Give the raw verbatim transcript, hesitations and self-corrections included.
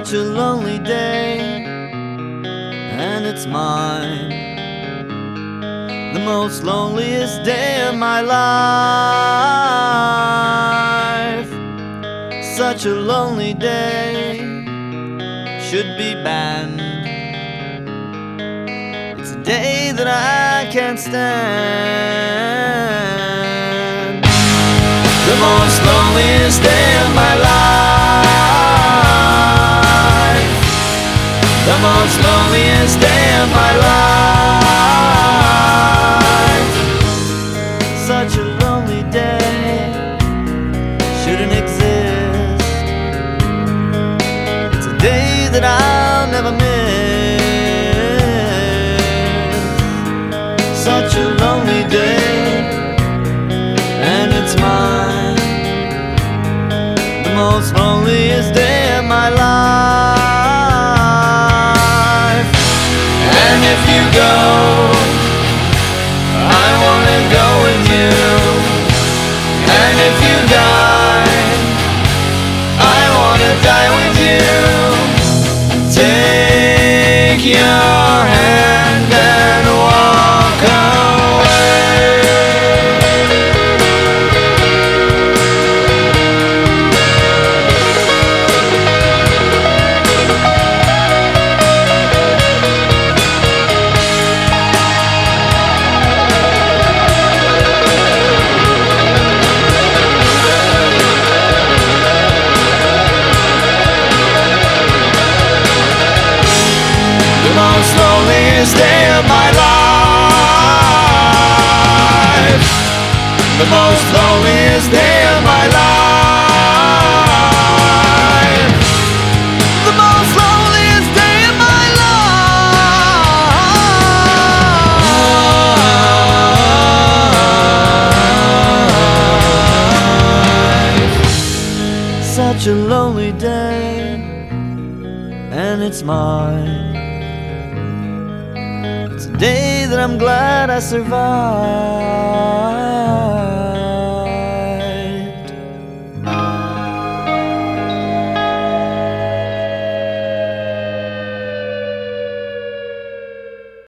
such a lonely day, and it's mine, the most loneliest day of my life. Such a lonely day should be banned. It's a day that I can't stand. The most loneliest day of my life. The most loneliest day of my life. Such a lonely day shouldn't exist. It's a day that I'll never miss. Such a lonely day, and it's mine, the most loneliest day of my life. And if you go, I wanna go with you. And if you die, I wanna die with you. Take your hand and walk away. The most loneliest day of my life. The most loneliest day of my life. The most loneliest day of my life. Such a lonely day, and it's mine. It's a day that I'm glad I survived.